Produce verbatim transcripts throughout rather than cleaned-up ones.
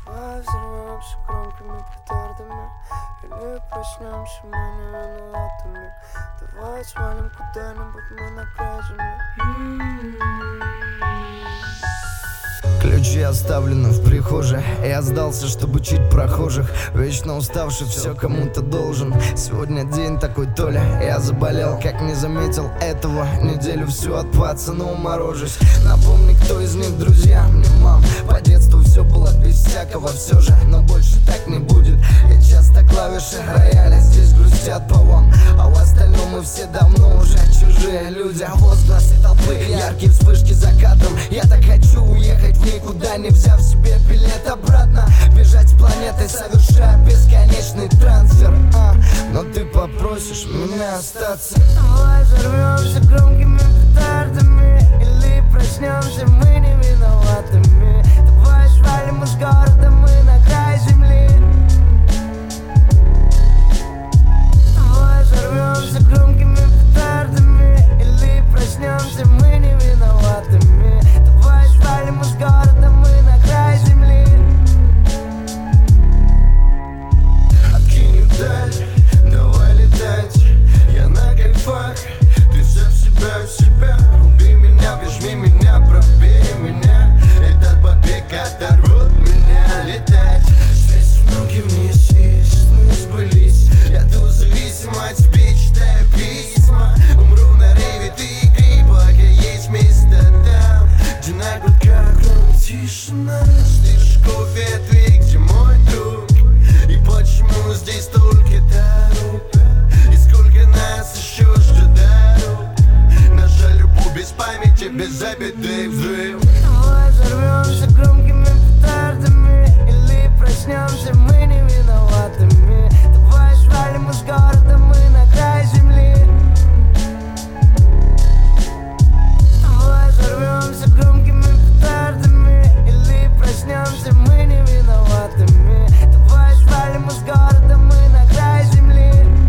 Давай взорвемся громкими петардами, или проснемся мы не виноватыми. Давай свалим куда-нибудь мы на край земли. Ключи оставлены в прихожей. Я сдался, чтобы учить прохожих. Вечно уставший, все кому-то должен. Сегодня день такой, то ли я заболел, как не заметил этого. Неделю всю от пацана уморожусь. Напомни, кто из них друзья мне, мам. По детству все было без всякого, все же, но больше так не будет. И часто клавиши рояля здесь грустят по вам, а в остальном мы все давно уже чужие люди. Возгласы толпы, яркие вспышки за кадром. Я так хочу уехать в никуда, не взяв себе билет обратно. Бежать с планеты, совершая бесконечный трансфер, а, но ты попросишь меня остаться. Давай взорвемся громкими петардами, или проснемся мы не виноватыми. Давай свалим из города мы на край земли. Давай взорвемся громкими петардами, или проснемся мы не виноватыми. Давай свалим из города мы на край земли. Откинем даль, давай летать. Я на кайфах, ты вся в себя, в себя. Убей меня, прижми меня, пробей меня. Этот побег оторвет меня летать. Связь с многими естественно сбылись. Я тут зависима от тебе, читаю письма. Умру на рейве, ты игри, пока есть место там, где на грудках кроме тишина. Слышишь кофе, ты где мой друг? И почему здесь только дорога? И сколько нас еще ждет дорог? Наша любовь без памяти, без забитых взрыв. Давай взорвемся громкими петардами, или проснемся мы не виноватыми. Давай свалим из города мы на край земли. Давай взорвемся громкими петардами, или проснемся мы не виноватыми. Давай свалим из города мы на край земли.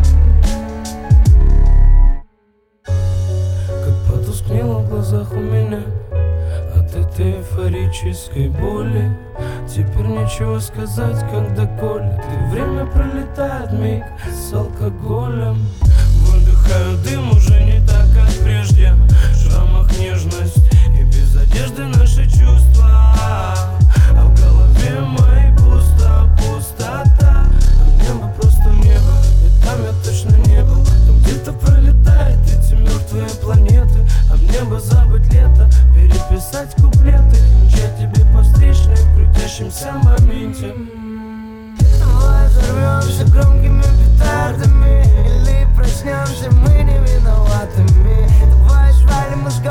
Как потускнело в глазах у меня от этой эйфорической боли. Теперь нечего сказать, как доколе. Ты время пролетает миг с алкоголем. Выдыхаю дым уже не так, как прежде. В шрамах нежность и без одежды наши чувства. А в голове моей пусто, пустота. А небо просто небо, и там я точно не был. Там где-то пролетают эти мертвые планеты. А мне бы забыть лето, переписать куплеты, мчать тебе по встречной в крутящемся моменте. Давай взорвемся громкими петардами, или проснемся мы не виноватыми. Давай свалим из